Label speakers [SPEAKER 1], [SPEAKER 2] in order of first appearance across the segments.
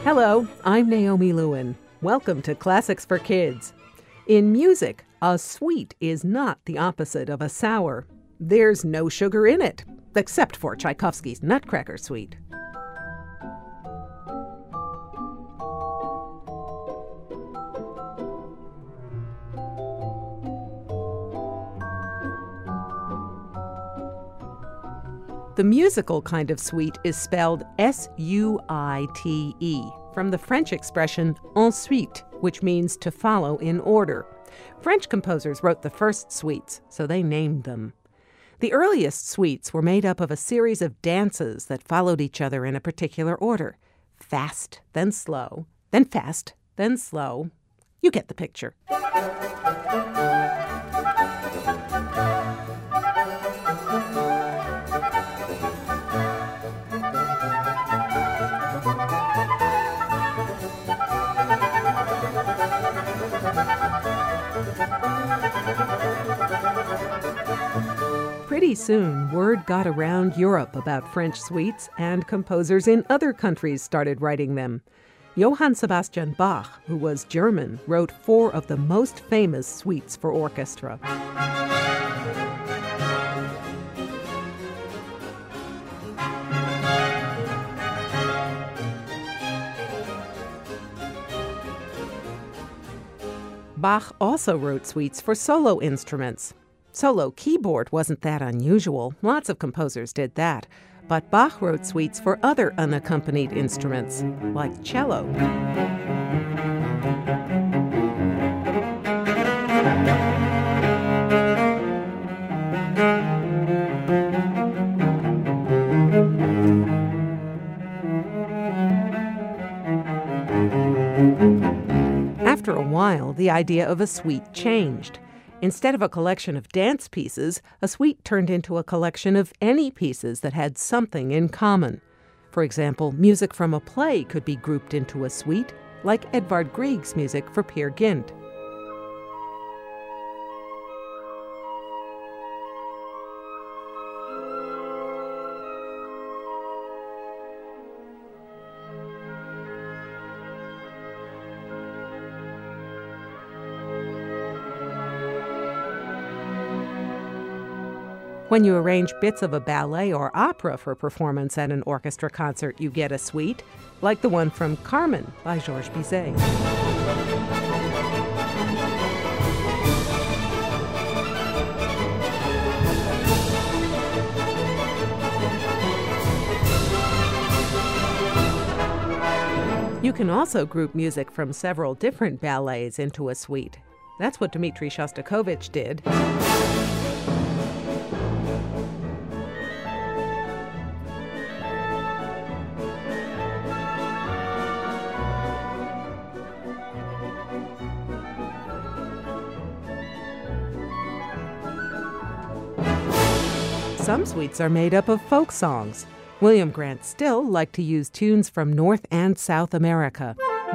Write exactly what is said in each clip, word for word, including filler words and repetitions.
[SPEAKER 1] Hello, I'm Naomi Lewin. Welcome to Classics for Kids. In music, a sweet is not the opposite of a sour. There's no sugar in it, except for Tchaikovsky's Nutcracker Suite. The musical kind of suite is spelled S U I T E, from the French expression ensuite, which means to follow in order. French composers wrote the first suites, so they named them. The earliest suites were made up of a series of dances that followed each other in a particular order. Fast, then slow, then fast, then slow. You get the picture. Pretty soon, word got around Europe about French suites, and composers in other countries started writing them. Johann Sebastian Bach, who was German, wrote four of the most famous suites for orchestra. Bach also wrote suites for solo instruments. Solo keyboard wasn't that unusual. Lots of composers did that. But Bach wrote suites for other unaccompanied instruments, like cello. After a while, the idea of a suite changed. Instead of a collection of dance pieces, a suite turned into a collection of any pieces that had something in common. For example, music from a play could be grouped into a suite, like Edvard Grieg's music for Peer Gynt. When you arrange bits of a ballet or opera for performance at an orchestra concert, you get a suite, like the one from Carmen by Georges Bizet. You can also group music from several different ballets into a suite. That's what Dmitri Shostakovich did. Some suites are made up of folk songs. William Grant Still liked to use tunes from North and South America.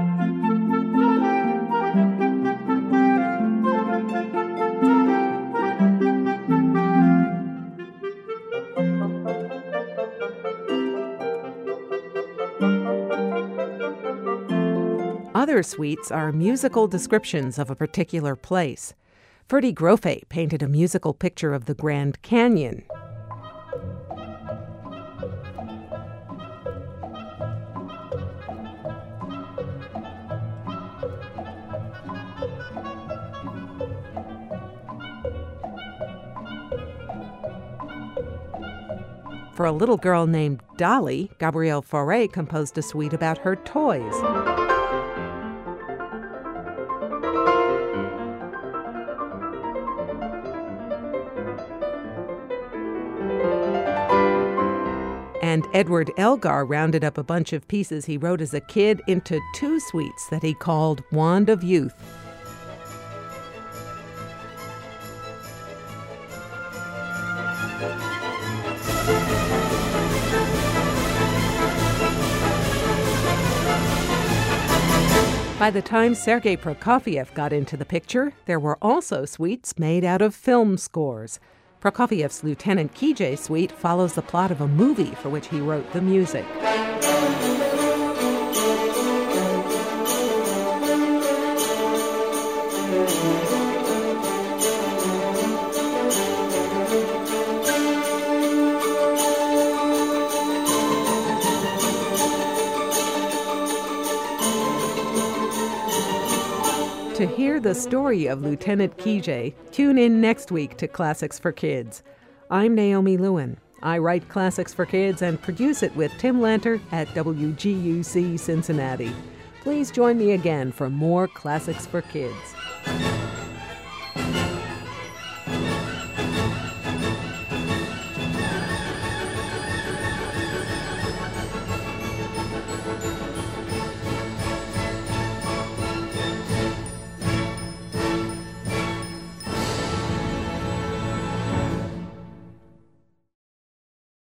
[SPEAKER 1] Other suites are musical descriptions of a particular place. Ferdy Grofé painted a musical picture of the Grand Canyon. For a little girl named Dolly, Gabrielle Fauré composed a suite about her toys. And Edward Elgar rounded up a bunch of pieces he wrote as a kid into two suites that he called Wand of Youth. By the time Sergei Prokofiev got into the picture, there were also suites made out of film scores. Prokofiev's Lieutenant Kijé suite follows the plot of a movie for which he wrote the music. hear the story of Lieutenant Kijé, tune in next week to Classics for Kids. I'm Naomi Lewin. I write Classics for Kids and produce it with Tim Lanter at W G U C Cincinnati. Please join me again for more Classics for Kids.